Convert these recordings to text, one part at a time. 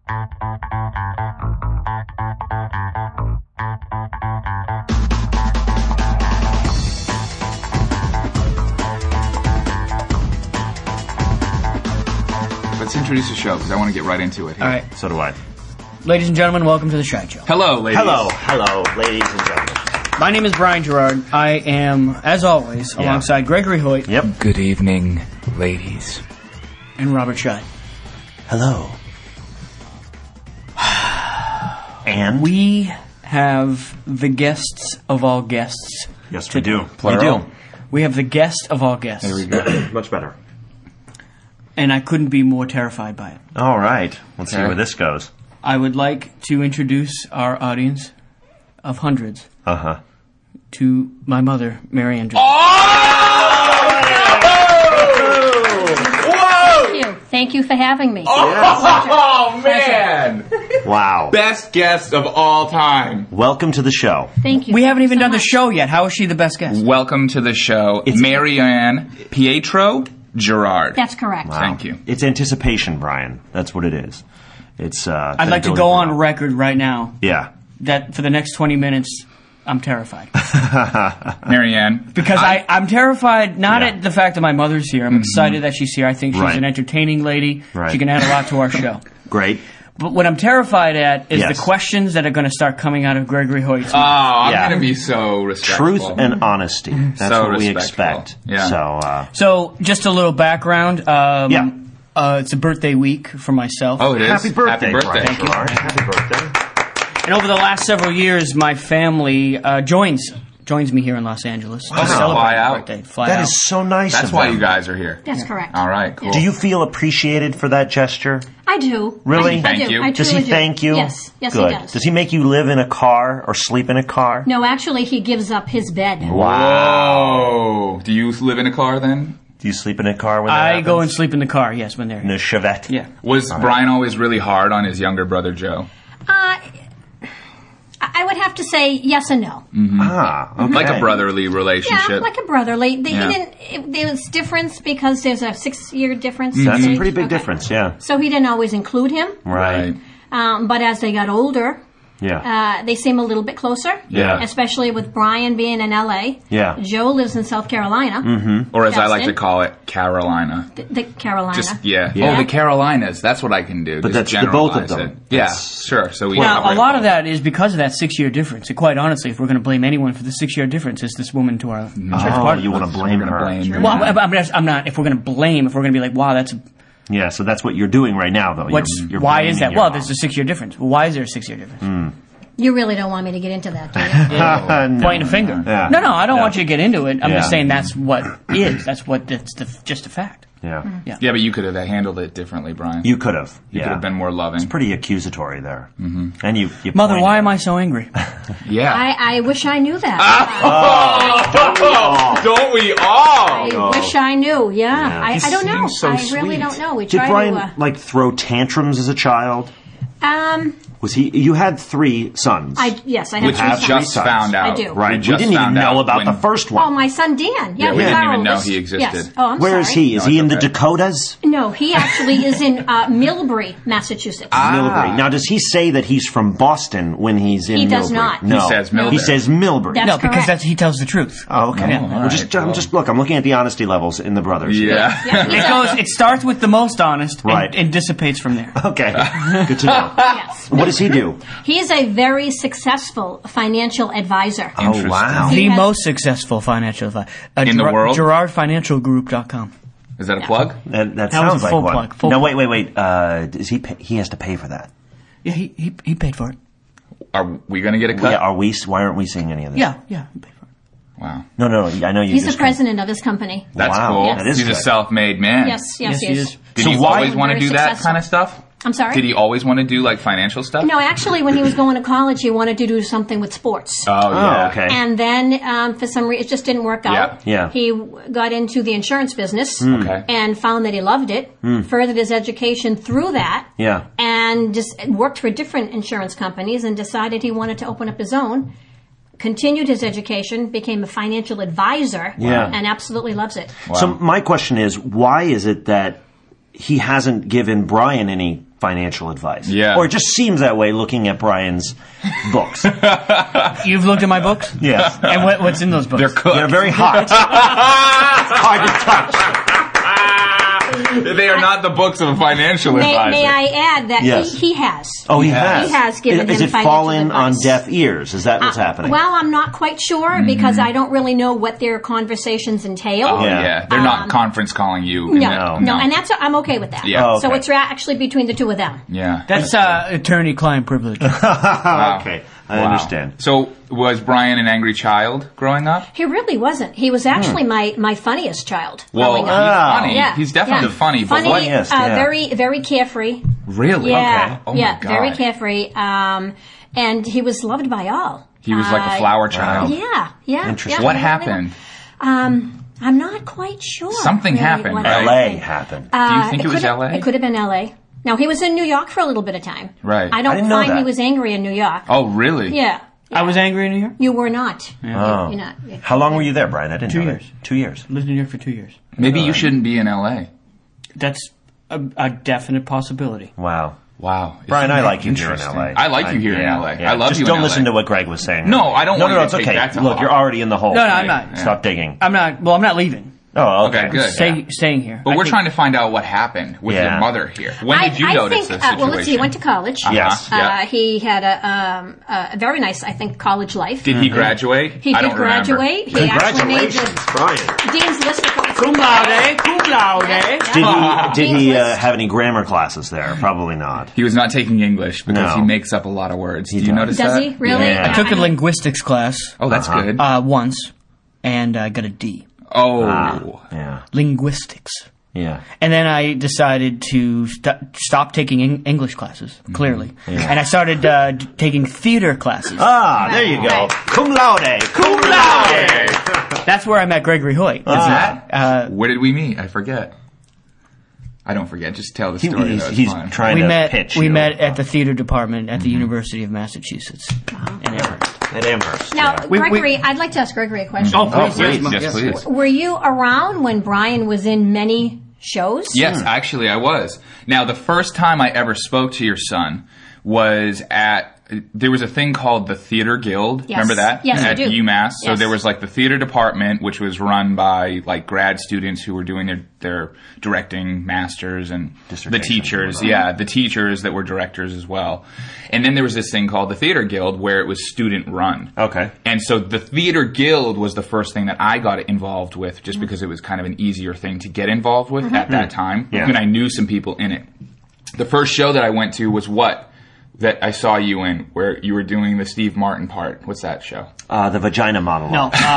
Let's introduce the show, because I want to get right into it here. All right. So do I. Ladies and gentlemen, welcome to the Shag Show. Hello, ladies. Hello, ladies and gentlemen. My name is Brian Gerard. I am, as always, alongside Gregory Hoyt. Yep. Good evening, ladies. And Robert Schott. Hello. And We have the guests of all guests. yes, we do. Plural. We have the guest of all guests. There we go. Much better. And I couldn't be more terrified by it. All right. Let's see Okay. where this goes. I would like to introduce our audience of hundreds Uh-huh. to my mother, Mary Ann. Thank you for having me. Oh, man! Wow. Best guest of all time. Welcome to the show. Thank you. We haven't even so done the much. show yet. How is she the best guest? Welcome to the show, Marianne Pietro Gerard. That's correct. Wow. Thank you. It's anticipation, Brian. That's what it is. It's. I'd like to go on record right now Yeah. that for the next 20 minutes, I'm terrified. Marianne. Because I'm terrified not Yeah. at the fact that my mother's here. I'm excited that she's here. I think she's Right. an entertaining lady. Right. She can add a lot to our show. Great. But what I'm terrified at is Yes. the questions that are going to start coming out of Gregory Hoyt's Oh, mouth. I'm Yeah. going to be so respectful. Truth and honesty. That's So what we respectful. expect. Yeah. So, So, just a little background. Yeah. It's a birthday week for myself. Oh, it is? happy birthday, Happy birthday. Brian Thank you. Gerard. Happy birthday. And over the last several years, my family joins me here in Los Angeles. Wow. To celebrate Fly my out. birthday. Fly That out. is so nice That's of why them. you guys are here. That's correct. All right, cool. Do you feel appreciated for that gesture? I do. Really? I Thank do. you. I Does truly he thank you? Yes. Yes, Good. he does. Does he make you live in a car or sleep in a car? No, actually, he gives up his bed. Whoa. Do you live in a car then? Do you sleep in a car when that I happens? go and sleep in the car, yes, when they're in a here. Chevette? Yeah. Was Brian always really hard on his younger brother, Joe? I would have to say yes and no. Ah, okay. Like a brotherly relationship? Yeah, like a brotherly. Yeah. There was difference because there's a 6-year difference. That's a age. pretty big Okay. difference, yeah. So he didn't always include him. Right. But as they got older, Yeah. they seem a little bit closer. Yeah. Especially with Brian being in L.A. Yeah. Joe lives in South Carolina. Or as I like to Justin? call it, Carolina. The Carolina. Just, yeah. Yeah. Oh, the Carolinas. That's what I can do. But Just that's the both of generalize them. it. Yeah, That's- sure. So we Now, cover a it lot all. of that is because of that 6-year difference. And quite honestly, if we're going to blame anyone for the 6-year difference, it's this woman to our church Oh, party. you want to blame We're gonna her. blame her. Well, I'm not. If we're going to blame, if we're going to be like, wow, that's Yeah, so that's what you're doing right now, though. what's You're why blaming is that? your Well, mom. there's a 6-year difference. Well, why is there a 6-year difference? You really don't want me to get into that, do you? No. Pointing a finger. Yeah. No, I don't Yeah. want you to get into it. I'm just Yeah. saying that's what is. That's just a fact. Yeah. Yeah, but you could have handled it differently, Brian. You could have. You could have been more loving. Pretty accusatory there. Mm-hmm. And you Mother, pointed. why am I so angry? Yeah. I wish I knew that. Don't we all? I wish I knew. Yeah, He I don't know. seems so I really sweet. don't know. We Did try Brian, to. throw tantrums as a child? Was he? You had 3 sons. Yes, I have Which 3 we sons. just sons. found out. I do. Right. We We just didn't even found know out about when- the first Oh, one. my son Dan. Yeah, we he's didn't our even know oldest. he existed. Yes. Oh, I'm Where sorry. is he? Is No, he it's in the okay. Dakotas? No, he actually is in Millbury, Massachusetts. Millbury. Now, does he say that he's from Boston when he's in He Millbury? does not. No. He says Millbury. He says Millbury. That's No, because correct. he tells the truth. Oh, okay. Oh, all Well, right, I'm just look. I'm looking at the honesty levels in the brothers. Yeah. Yeah, he's It starts with the most honest Right. and dissipates from there. Okay. Good to know. yes. What does he do? He is a very successful financial advisor. Oh, Interesting. wow. The has- most successful financial advisor. In the world? GerardFinancialGroup.com. Is that a plug? That was sounds a like full one. plug, full No, plug. wait. Does he? He has to pay for that. Yeah, he paid for it. Are we going to get a cut? Yeah. Are we? Why aren't we seeing any of this? Yeah, he paid for it. Wow. No. I know you. He's the just president of his company. That's Wow, cool. that is He's a good. self-made man. Yes, Yes, he he is. is. Did So he why- always want to Very do that successful. kind of stuff? I'm sorry? Did he always want to do like financial stuff? No, actually, when he was going to college, he wanted to do something with sports. Oh, yeah. okay. And then, for some reason, it just didn't work out. Yeah. He got into the insurance business Okay. and found that he loved it, furthered his education through that, Yeah. and just worked for different insurance companies and decided he wanted to open up his own. Continued his education, became a financial advisor, Yeah. and absolutely loves it. So my question is, why is it that he hasn't given Brian any financial advice. Yeah. Or it just seems that way looking at Brian's books. You've looked at my books? Yes. And what's in those books? They're cooked. They're very hot. Hard to touch. They are not the books of a financial advisor. May I add that Yes. he has. Oh, he has. He has given Is him it financial falling on advice. deaf ears? Is that what's happening? Well, I'm not quite sure because I don't really know what their conversations entail. Oh, Yeah. yeah. They're not conference calling you. No, and I'm okay with that. Yeah. Oh, So okay. it's actually between the two of them. Yeah. That's attorney-client privilege. Okay, I Wow. understand. So, was Brian an angry child growing up? He really wasn't. He was actually my funniest child Well, growing he's up. funny. Yeah, He's definitely yeah. funny. But Funny, what? Funniest, yeah. very, very carefree. Really? Yeah, Okay. Oh yeah, my God. very carefree. And he was loved by all. He was like a flower child. Yeah. Interesting. Yeah, What he really happened? was. I'm not quite sure. Something really happened, what right? L.A. happened. happened. Do you think it was could've- L.A.? It could have been L.A. Now, he was in New York for a little bit of time. Right. I don't didn't know find that. he was angry in New York. Oh, really? Yeah. I was angry in New York. You were not. Oh. You're not. How long were you there, Brian? I didn't 2 know years. that. 2 years. Lived in New York for 2 years. Maybe you shouldn't be in L.A. That's a definite possibility. Wow. Wow. Brian, Isn't I that like you here in interesting? L.A. I like you here in L.A. I love Just you in don't LA. listen to what Greg was saying. No, I don't want No, you it's to take okay. that to Look, heart. you're already in the hole. No, I'm not. Stop digging. I'm not leaving. Oh, okay. Okay, good. Staying here. But I we're think- trying to find out what happened with Yeah. your mother here. When did you I notice think, this situation? well, let's see. He went to college. Yes. Yeah. He had a very nice, I think, college life. Did he graduate? He I did don't remember. graduate. He actually made Congratulations, the Brian. dean's list of Cum laude, cum laude. Did he Dean's list. have any grammar classes there? Probably not. He was not taking English because No. he makes up a lot of words. Did you does. notice Does that? he? Really? Yeah. I took a linguistics class Oh, that's good. once, and I got a D. Oh. Yeah. Linguistics. Yeah. And then I decided to stop taking English classes, clearly. And I started taking theater classes. Ah, there you go. Right. Cum laude. Cum laude. That's where I met Gregory Hoyt. Is that? Uh, Where did we meet? I forget. I don't forget. Just tell the story. though. It's He's fun. trying we to met pitch we you. met at the theater department at the University of Massachusetts in Amherst. At Amherst. Now, yeah. Gregory, I'd like to ask Gregory a question. Oh, Oh, please, please. Yes, please. Were you around when Brian was in many shows? Yes, actually, I was. Now, the first time I ever spoke to your son was there was a thing called the Theater Guild. Yes. Remember that? Yes, I At do. UMass. So Yes. there was like the theater department, which was run by like grad students who were doing their directing masters and the Dissertation. teachers. Yeah, the teachers that were directors as well. And then there was this thing called the Theater Guild where it was student run. Okay. And so the Theater Guild was the first thing that I got involved with just because it was kind of an easier thing to get involved with at that time. Yeah. And I knew some people in it. The first show that I went to was that I saw you in, where you were doing the Steve Martin part. What's that show? The vagina monologue.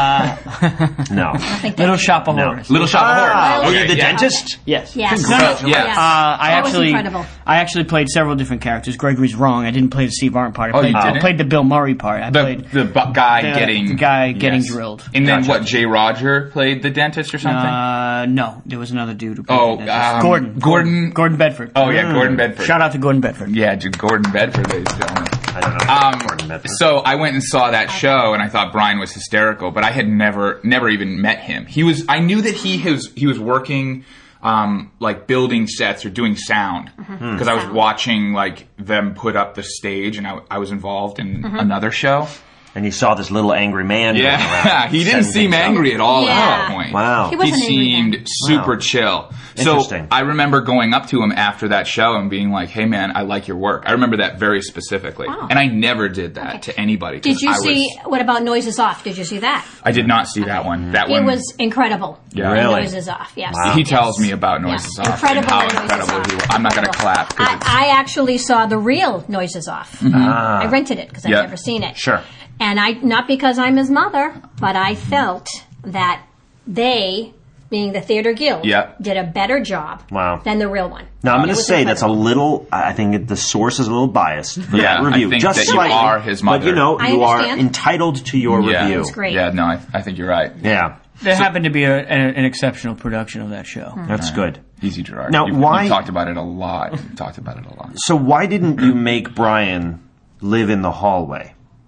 No, No. Little Shop of No. Horrors. Little Shop of Horrors. Were you the yeah. dentist? Yes. Yes. Yes. Yes. I That was incredible. actually played several different characters. Gregory's wrong. I didn't play the Steve Martin part. Oh, you I didn't? played the Bill Murray part. I The played guy the getting... guy getting Yes. drilled. And then Gotcha. what, Jay Roger played the dentist or something? No, there was another dude who played Oh, the dentist. Gordon Bedford. Oh, yeah, Gordon Bedford. Shout out to Gordon Bedford. Yeah, Gordon Bedford, ladies and gentlemen. I don't know. Gordon Bedford. So I went and saw that show, and I thought Brian was hysterical, but I had never even met him. I knew that he was working, like building sets or doing sound, because I was watching like them put up the stage, and I was involved in another show. And you saw this little angry man. going Yeah, around he didn't setting seem things up. angry at all Yeah. at that point. Wow. He wasn't He angry seemed then. super Wow. chill. So Interesting. I remember going up to him after that show and being like, "Hey, man, I like your work." I remember that very specifically, Wow. and I never did that to anybody. 'cause Did you I see, what about Noises Off? Did you see that? I did not see that one. That It one was incredible. Yeah. Really? Noises Off, yes. Wow. He tells me about Noises Yeah. Off Incredible and how Noises incredible Off. he was. I'm not going to clap. 'cause it's- I actually saw the real Noises Off. I rented it because I've Yeah. never seen it. Sure. And not because I'm his mother, but I felt that they, being the Theater Guild, Yeah. did a better job Wow. than the real one. Now, I'm going It to was say that's a incredible. little, I think the source is a little biased for Yeah, that review. I think just that you slightly, are his But, mother. you I are understand. entitled to your yeah, review. It's great. Yeah, no, I think you're right. Yeah, There happened to be an exceptional production of that show. that's good. Easy, Gerard. Now, You've why- talked about it a lot. So why didn't you make Brian live in the hallway?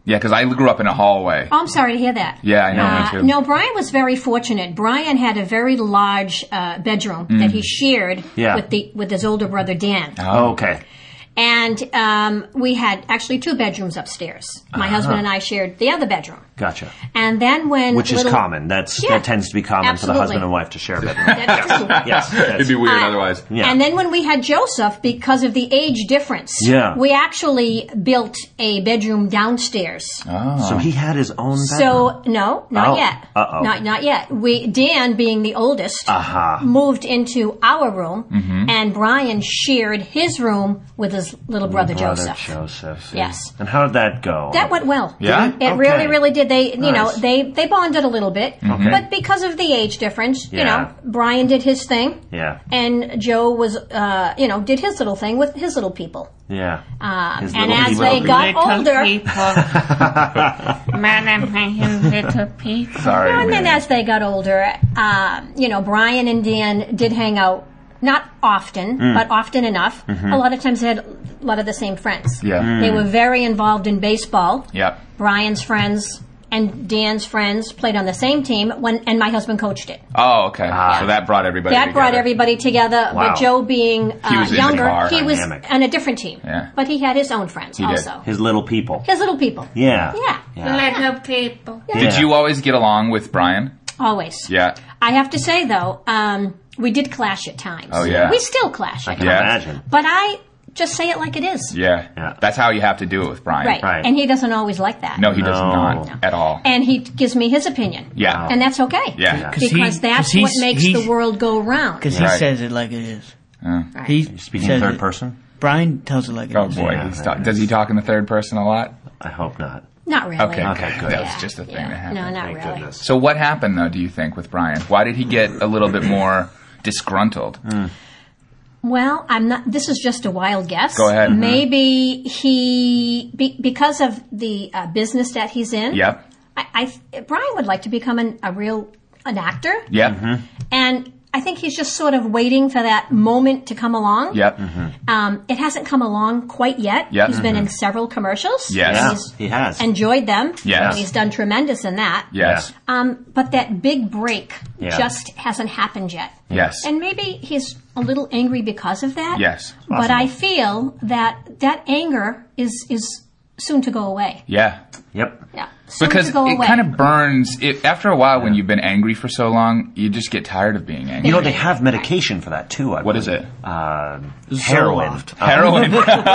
Yeah, because I grew up in a hallway. Oh, I'm sorry to hear that. Yeah, I know, me too. No, Brian was very fortunate. Brian had a very large bedroom that he shared with his older brother, Dan. Oh, okay. And we had actually 2 bedrooms upstairs. My husband and I shared the other bedroom. Gotcha. And then when... Which is common. That tends to be common for the husband and wife to share a bedroom. That's true. Yes. It'd be weird otherwise. Yeah. And then when we had Joseph, because of the age difference, we actually built a bedroom downstairs. Oh. So he had his own bedroom? So, no, not yet. Uh-oh. Not yet. Dan, being the oldest, moved into our room, and Brian shared his room with his little brother Joseph. Yes. And how did that go? That went well. Yeah? It really, really did. They, they bonded a little bit, but because of the age difference, Brian did his thing. Yeah. And Joe was, did his little thing with his little people. Yeah. And as they got older, little people. Sorry, and then as they got older, Brian and Dan did hang out. Not often, but often enough. A lot of times they had a lot of the same friends. Yeah. They were very involved in baseball. Yep. Brian's friends and Dan's friends played on the same team, and my husband coached it. Oh, okay. So that brought everybody together. That brought everybody together, but Joe being younger, he was on a different team. Yeah. But he had his own friends also. His little people. His little people. Yeah. Little people. Yeah. Did you always get along with Brian? Always. Yeah. I have to say, though, we did clash at times. Oh, yeah. We still clash I at can times. imagine. But I just say it like it is. Yeah. That's how you have to do it with Brian. Right. And he doesn't always like that. No, he does not at all. And he gives me his opinion. Yeah. And that's okay. Yeah. Because that's what makes the world go round. Because he says it like it is. He's speaking in third person? Brian tells it like it is. Oh, boy. Does he talk in the third person a lot? I hope not. Not really. Okay, good. Yeah. That's just a thing that happened. No, not Thank really. goodness. So what happened, though, do you think, with Brian? Why did he get a little bit more disgruntled? Well, I'm not. This is just a wild guess. Go ahead. Maybe because of the business that he's in. Yep. Brian would like to become an actor. Yep. And I think he's just sort of waiting for that moment to come along. Yep. It hasn't come along quite yet. Yep. He's been in several commercials. Yes. He has. Enjoyed them. Yes. He's done tremendous in that. Yes. But that big break just hasn't happened yet. Yes. And maybe he's a little angry because of that. Yes. But I feel that anger is soon to go away. Yeah. Yep. Yeah. Soon Because to go it away. kind of burns. After a while, when you've been angry for so long, you just get tired of being angry. You know, they have medication for that, too. What is it? Heroin. Heroin.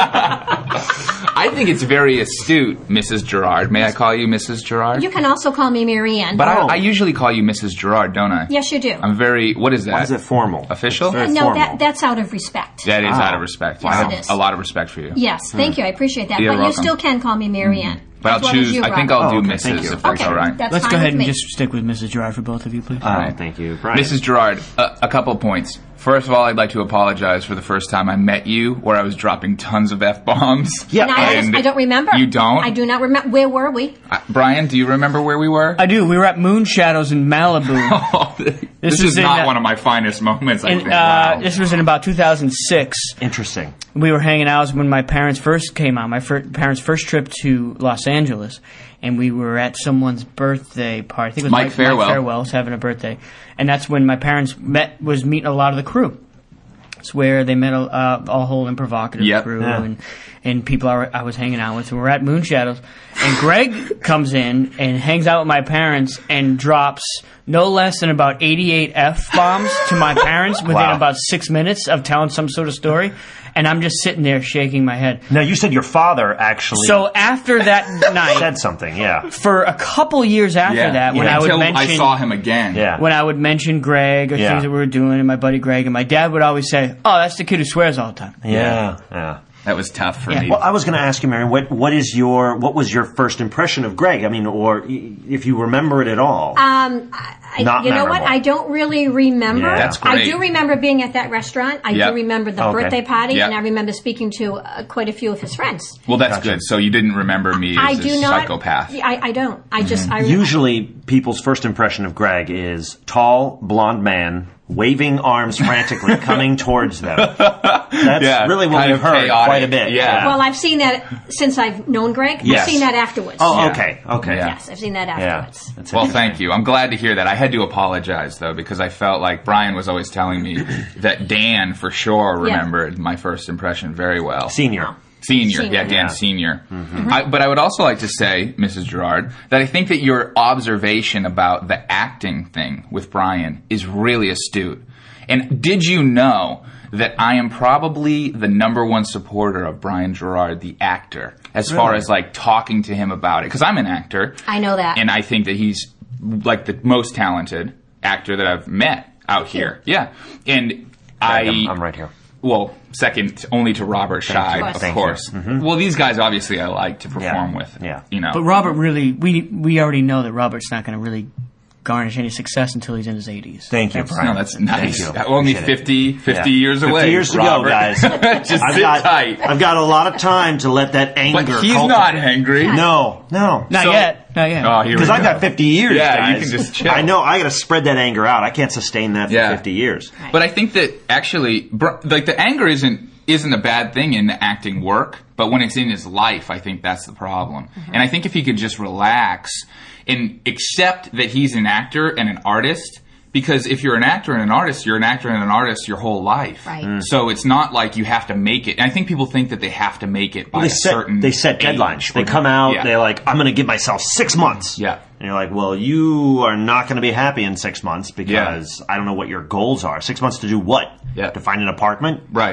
I think it's very astute, Mrs. Gerard. May I call you Mrs. Gerard? You can also call me Mary Ann. But I usually call you Mrs. Gerard, don't I? Yes, you do. I'm very... What is that? Why is it formal? Official? Very No, formal. that's out of respect. That is out of respect. Yes, I it have is. a lot of respect for you. Yes, thank you. I appreciate that. You're but welcome. you still can call me Mary Ann. But I'll choose... I think I'll do okay, Mrs. thank you. if that's Okay, all right. that's Let's fine go ahead with and me. just stick with Mrs. Gerard for both of you, please. Thank you, Brian. Mrs. Gerard, a couple points. First of all, I'd like to apologize for the first time I met you, where I was dropping tons of F-bombs. Yeah, And I don't remember. You don't? I do not remember. Where were we? Brian, do you remember where we were? I do. We were at Moon Shadows in Malibu. This is in, not one of my finest moments, I and, think. Wow. This was in about 2006. Interesting. We were hanging out when my parents first came out. My parents' first trip to Los Angeles, and we were at someone's birthday party. I think it was Mike Farewell. Mike Farewell was having a birthday, and that's when my parents was meeting a lot of the crew. It's where they met a whole and provocative crew and people I was hanging out with. So we're at Moon Shadows, and Greg comes in and hangs out with my parents and drops no less than about 88 F-bombs to my parents within about 6 minutes of telling some sort of story. And I'm just sitting there shaking my head. Now, you said your father actually So after that night, said something, yeah. for a couple years after that, when I would Until mention... I saw him again. Yeah. When I would mention Greg or things that we were doing, and my buddy Greg, and my dad would always say, "Oh, that's the kid who swears all the time." Yeah. That was tough for me. Well, I was going to ask you, Mary, what was your first impression of Greg? I mean, or if you remember it at all. You know memorable. what? I don't really remember. Yeah. That's great. I do remember being at that restaurant. I do remember the birthday party, and I remember speaking to quite a few of his friends. Well, that's good. So you didn't remember me as a psychopath. I don't. I just... I Usually, people's first impression of Greg is tall, blonde man waving arms frantically, coming towards them. That's really what we've heard quite a bit. Yeah. Well, I've seen that since I've known Greg. Yes. I've seen that afterwards. Oh, okay. Yes, I've seen that afterwards. That's well, thank you. I'm glad to hear that. I had to apologize, though, because I felt like Brian was always telling me that Dan, for sure, remembered my first impression very well. Senior. Yeah, Dan Senior. But I would also like to say, Mrs. Gerard, that I think that your observation about the acting thing with Brian is really astute. And did you know that I am probably the number one supporter of Brian Gerard, the actor, as far as like talking to him about it? Because I'm an actor. I know that. And I think that he's like the most talented actor that I've met out here. Yeah. And I'm right here. Well, second only to Robert Scheid, of course. Well, these guys obviously I like to perform with. Yeah. You know. But Robert really, we already know that Robert's not going to really garnish any success until he's in his 80s. Thank you, Brian. No, that's nice. Thank you. Only 50 years away. 50 years to go, guys. Just sit tight. I've got a lot of time to let that anger. But he's not angry. No. Not yet. Oh, because I've got 50 years, guys. You can just chill. I know. I got to spread that anger out. I can't sustain that for 50 years. Right. But I think that actually, like the anger isn't a bad thing in the acting work, but when it's in his life, I think that's the problem. And I think if he could just relax and accept that he's an actor and an artist, because if you're an actor and an artist, you're an actor and an artist your whole life. Right. So it's not like you have to make it. And I think people think that they have to make it by a certain They set deadlines. They come out, they're like, I'm going to give myself 6 months. Yeah. And you're like, well, you are not going to be happy in 6 months because I don't know what your goals are. 6 months to do what? Yeah. To find an apartment? Right.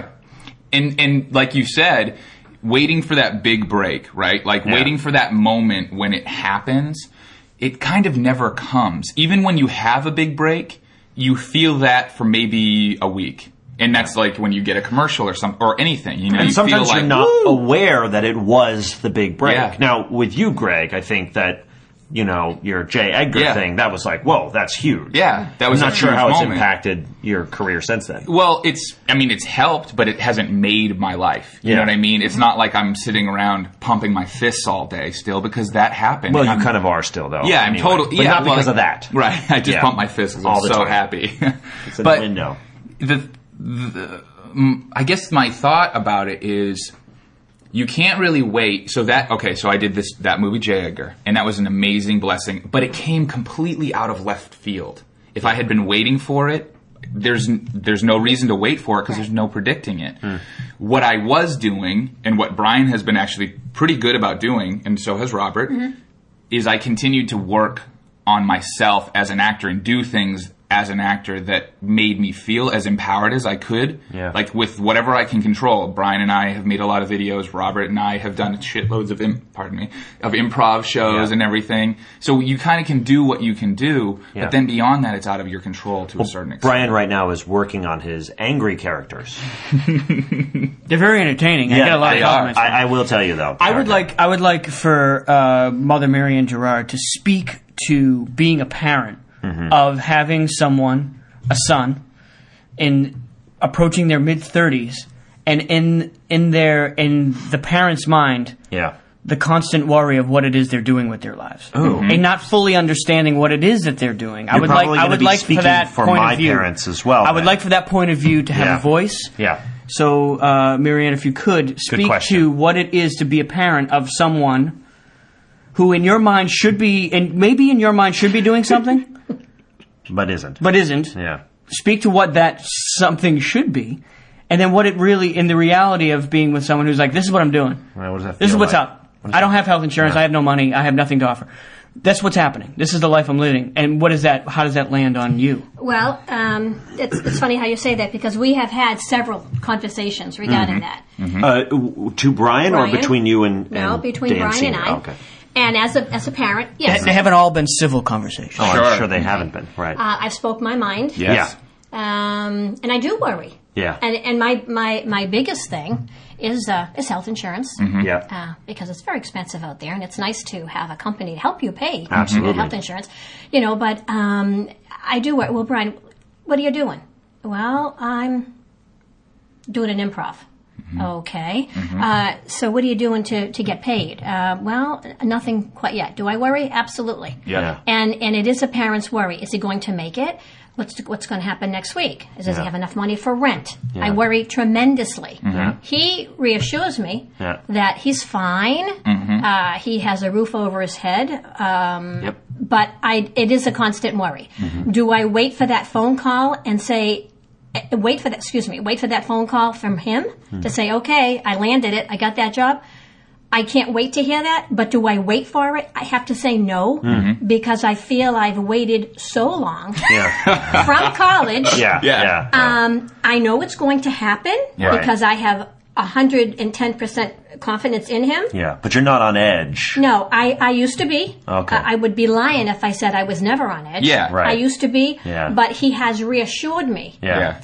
And like you said, waiting for that big break, right? Like waiting for that moment when it happens, it kind of never comes. Even when you have a big break, you feel that for maybe a week. And that's like when you get a commercial or anything. You know, and you sometimes feel like, you're not aware that it was the big break. Yeah. Now, with you, Greg, I think that, you know, your J. Edgar thing, that was like, whoa, that's huge. Yeah, that was I'm a not sure huge how it's moment. impacted your career since then. Well, it's helped, but it hasn't made my life. You know what I mean? It's not like I'm sitting around pumping my fists all day still, because that happened. Well, you kind of are still, though. Yeah, anyway. I'm totally. But Yeah, not because of that. Right. I just pump my fists because I'm so happy. It's in the window. I guess my thought about it is, you can't really wait. So I did that movie J. Edgar, and that was an amazing blessing, but it came completely out of left field. If I had been waiting for it, there's no reason to wait for it because there's no predicting it. What I was doing, and what Brian has been actually pretty good about doing, and so has Robert, is I continued to work on myself as an actor and do things as an actor that made me feel as empowered as I could. Yeah. Like with whatever I can control. Brian and I have made a lot of videos. Robert and I have done shitloads of improv shows and everything. So you kind of can do what you can do, but then beyond that, it's out of your control to a certain extent. Brian right now is working on his angry characters. They're very entertaining. I get a lot of compliments. I will tell you though. I would like for Mother Marian Gerard to speak to being a parent of having someone, a son, in approaching their mid-30s, and in the parent's mind, the constant worry of what it is they're doing with their lives, and not fully understanding what it is that they're doing. I would like for that point of view. Parents as well. I would like for that point of view to have a voice. Yeah. So, Marianne, if you could speak to what it is to be a parent of someone who, in your mind, should be, and maybe in your mind, should be doing something. But isn't. Yeah. Speak to what that something should be, and then what it really, in the reality of being with someone who's like, this is what I'm doing. Right, what does that this is feel what's like? up. I don't have health insurance. I have no money. I have nothing to offer. That's what's happening. This is the life I'm living. And what is that? How does that land on you? Well, it's funny how you say that, because we have had several conversations regarding that. To Brian, or between you and No, between Dan Brian Senior? and I. Okay. And as a parent, yes. They haven't all been civil conversations. Oh, I'm sure they haven't been. Right. I've spoke my mind. Yes. And I do worry. Yeah. And my biggest thing is health insurance. Yeah. Because it's very expensive out there, and it's nice to have a company to help you pay Absolutely. health insurance. You know, but I do worry. Well, Brian, what are you doing? Well, I'm doing an improv. Okay. So what are you doing to get paid? Well, nothing quite yet. Do I worry? Absolutely. Yeah. And it is a parent's worry. Is he going to make it? what's going to happen next week? Does he have enough money for rent? Yeah. I worry tremendously. Mm-hmm. He reassures me that he's fine. Mm-hmm. He has a roof over his head. Yep. But it is a constant worry. Mm-hmm. Do I wait for that phone call and say, wait for that phone call from him to say, okay, I landed it, I got that job? I can't wait to hear that, but do I wait for it? I have to say no, because I feel I've waited so long from college. I know it's going to happen because I have 110% confidence in him. Yeah, but you're not on edge. No, I used to be. Okay. I would be lying if I said I was never on edge. Yeah, right. I used to be, but he has reassured me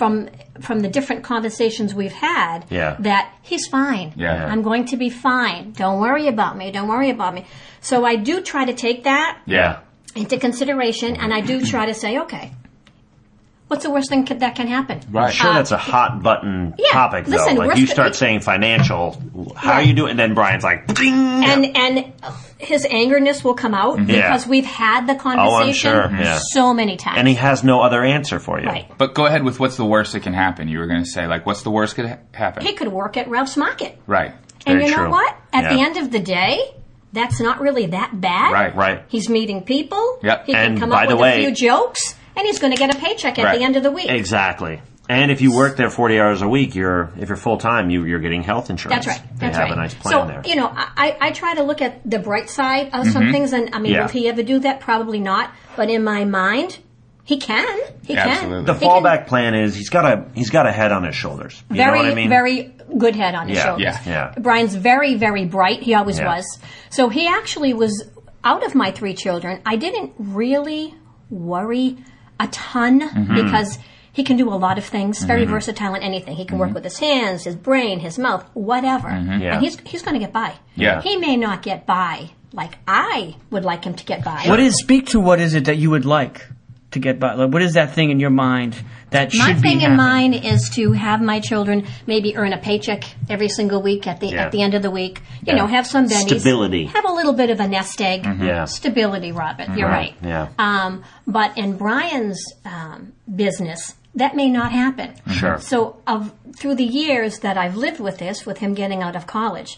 from the different conversations we've had that he's fine. Yeah. I'm going to be fine. Don't worry about me. Don't worry about me. So I do try to take that into consideration, and I do try to say, okay, what's the worst thing that can happen? Right. I'm sure that's a hot button topic, though. Listen, like you start saying financial, how are you doing? And then Brian's like, ding! And his angerness will come out because we've had the conversation so many times. And he has no other answer for you. Right. But go ahead with what's the worst that can happen. You were going to say, like, what's the worst could happen? He could work at Ralph's Market. Right. And Very you know true. what? At the end of the day, that's not really that bad. Right. Right. He's meeting people. Yep. He can And come by up the with way- a few jokes, and he's going to get a paycheck at the end of the week. Exactly. And if you work there 40 hours a week, if you're full time, you're getting health insurance. That's right. They That's have right. a nice plan so, there. you know, I try to look at the bright side of some things, and I mean, will he ever do that? Probably not. But in my mind, he can. He Absolutely. The can. fallback plan is he's got a head on his shoulders. You know what I mean? Very good head on his shoulders. Yeah. Brian's very, very bright. He always Yeah. was. So he actually was, out of my 3 children, I didn't really worry a ton because he can do a lot of things. Very versatile in anything. He can work with his hands, his brain, his mouth, whatever. Yeah. And he's going to get by. Yeah. He may not get by like I would like him to get by. Speak to what is it that you would like to get by? Like, what is that thing in your mind that My should be thing in happening? mind is to have my children maybe earn a paycheck every single week at the end of the week. You know, have some bennies. Stability. Have a little bit of a nest egg. Yeah. Stability, Robert. You're right. Yeah. But in Brian's business, that may not happen. Sure. So through the years that I've lived with this, with him getting out of college,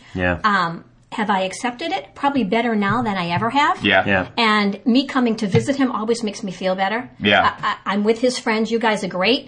have I accepted it? Probably better now than I ever have. Yeah. And me coming to visit him always makes me feel better. Yeah. I'm with his friends. You guys are great.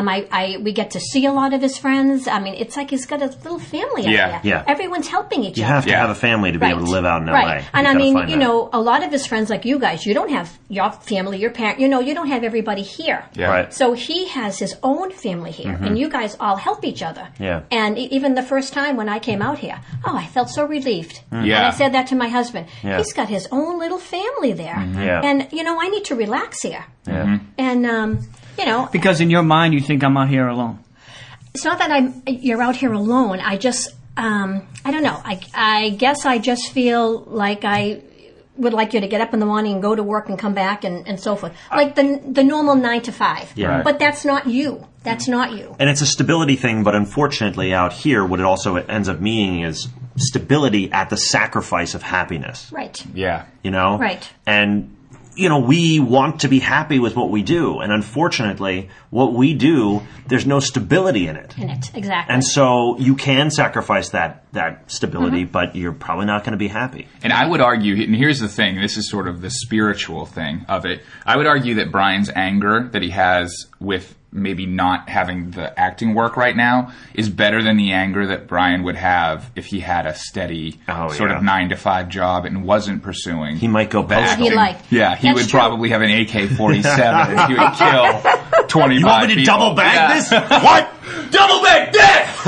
We get to see a lot of his friends. I mean, it's like he's got a little family out there. Yeah. Everyone's helping each You other. have to have a family to be able to live out in LA. Right. And You I gotta mean, find you that. know, a lot of his friends like you guys, you don't have your family, your parent, you don't have everybody here. Yeah. Right. So he has his own family here, and you guys all help each other. Yeah. And even the first time when I came out here, I felt so relieved. Yeah. And I said that to my husband. Yeah. He's got his own little family there. Yeah. And, I need to relax here. Yeah. And, Because in your mind, you think I'm out here alone. it's not that you're out here alone. I just, I don't know. I guess I just feel like I would like you to get up in the morning and go to work and come back and so forth. Like the normal 9 to 5. Yeah. But that's not you. That's not you. And it's a stability thing, but unfortunately out here, what it also ends up meaning is stability at the sacrifice of happiness. Right. Yeah. You know? Right. And, we want to be happy with what we do. And unfortunately, what we do, there's no stability in it. Exactly. And so you can sacrifice that stability, but you're probably not going to be happy. And I would argue, and here's the thing, this is sort of the spiritual thing of it. I would argue that Brian's anger that he has with maybe not having the acting work right now is better than the anger that Brian would have if he had a steady sort of 9 to 5 job and wasn't pursuing. He might go the postal. acting. He like. Yeah, he That's would true. probably have an AK-47. He would kill 25 You want me to people. double bag Yeah. this? What? Double bag that!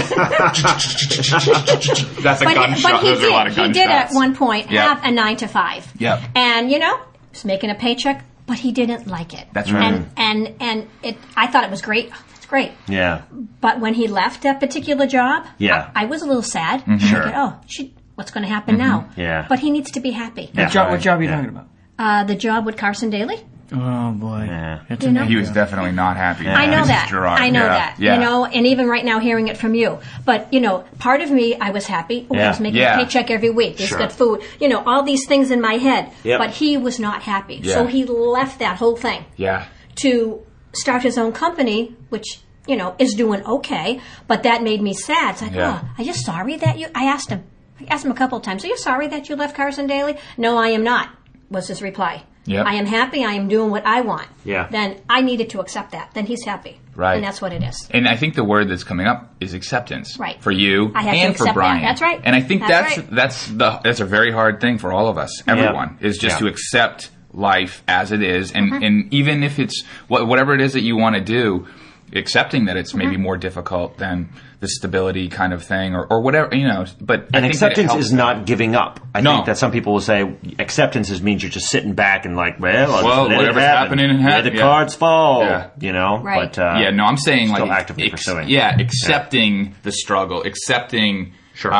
That's a gunshot. But Those are a lot of he gunshots. did at one point Yeah. have a 9 to 5. Yep. And was making a paycheck, but he didn't like it. That's right. And I thought it was great. It's great. Yeah. But when he left that particular job, Yeah. I was a little sad. Sure. Thinking, what's going to happen now? Yeah. But he needs to be happy. Yeah. What job are you talking about? The job with Carson Daly. Oh, boy. Yeah. That's You know? He was definitely not happy. I know Mrs. that. Gerard. I know Yeah. that. Yeah. And even right now hearing it from you. But, part of me, I was happy. I was making Yeah. a paycheck every week. He's Sure. got food. All these things in my head. Yep. But he was not happy. Yeah. So he left that whole thing. Yeah. to start his own company, which, is doing okay, but that made me sad. It's like, are you sorry that I asked him a couple of times, are you sorry that you left Carson Daly? No, I am not, was his reply. Yep. I am happy. I am doing what I want. Yeah. Then I needed to accept that. Then he's happy. Right. And that's what it is. And I think the word that's coming up is acceptance. Right. For you I have to and for accept Brian. that. That's right. And I think That's that's a very hard thing for all of us, everyone, is just to accept life as it is. And even if it's whatever it is that you want to do, accepting that it's maybe more difficult than the stability kind of thing or whatever, but and I think acceptance is not giving up. I No. think that some people will say acceptance means you're just sitting back and like, well, let whatever's it happen. happening Let the cards fall. Yeah. Right. But I'm saying still like actively pursuing. Accepting the struggle, accepting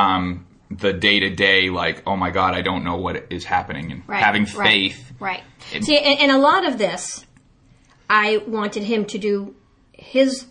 the day to day, like, oh my God, I don't know what is happening, and having faith. Right. See, and a lot of this, I wanted him to do his,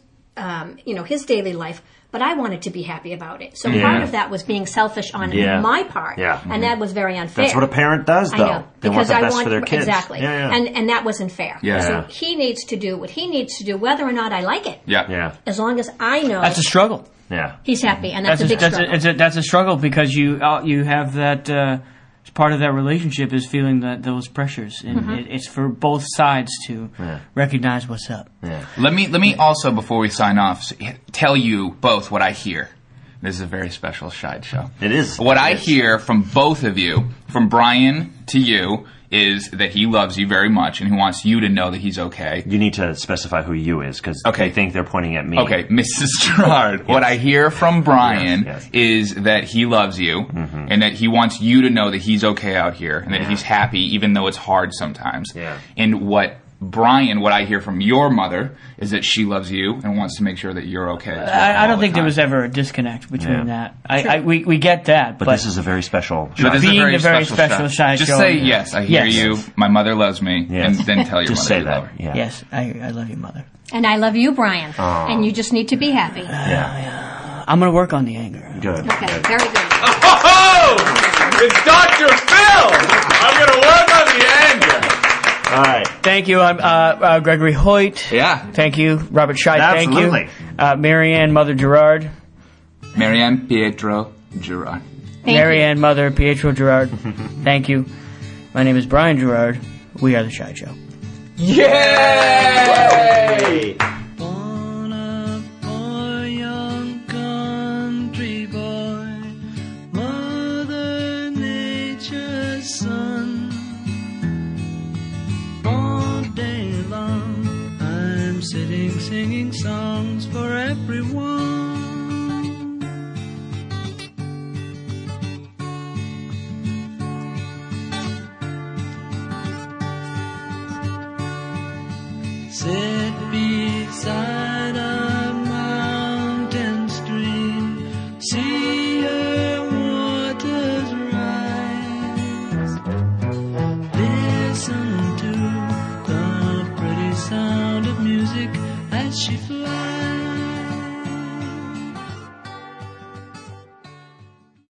his daily life, but I wanted to be happy about it. So part of that was being selfish on my part, and that was very unfair. That's what a parent does, though. I know, they want the best for their kids. Exactly, and that wasn't fair. Yeah. So he needs to do what he needs to do, whether or not I like it. Yeah. As long as I know That's a struggle. Yeah. he's happy, and that's a big struggle. That's a struggle because you have that. Part of that relationship is feeling those pressures, and it's for both sides to recognize what's up. Yeah. Let me also, before we sign off, tell you both what I hear. This is a very special Shide Show. It is. What I hear from both of you, from Brian to you, is that he loves you very much and he wants you to know that he's okay. You need to specify who you is because they think they're pointing at me. Okay, Mrs. Gerard. What I hear from Brian is that he loves you and that he wants you to know that he's okay out here and that he's happy even though it's hard sometimes. Yeah. And what I hear from your mother is that she loves you and wants to make sure that you're okay. I don't think there was ever a disconnect between that. We get that, but this is a very special show. But this being is a very special Shide Just Show. say, yes, I hear you, my mother loves me, and then tell your Just mother say you love that. her. Yeah. Yes, I love you, Mother. And I love you, Brian. And you just need to be happy. I'm going to work on the anger. Good. Okay, Good. very good. Oh! It's Dr. Phil! I'm going to work on the anger. All right. Thank you. I'm Gregory Hoyt. Yeah. Thank you. Robert Scheid. Absolutely. Thank you. Marianne, Mother Gerard. Marianne Pietro Gerard. Marianne, Mother Pietro Gerard. Thank you. My name is Brian Gerard. We are the Shide Show. Yay! Born a poor young country boy, Mother Nature's son. All day long, I'm sitting singing songs for everyone. Sit beside a mountain stream, see her waters rise. Listen to the pretty sound of music as she flies.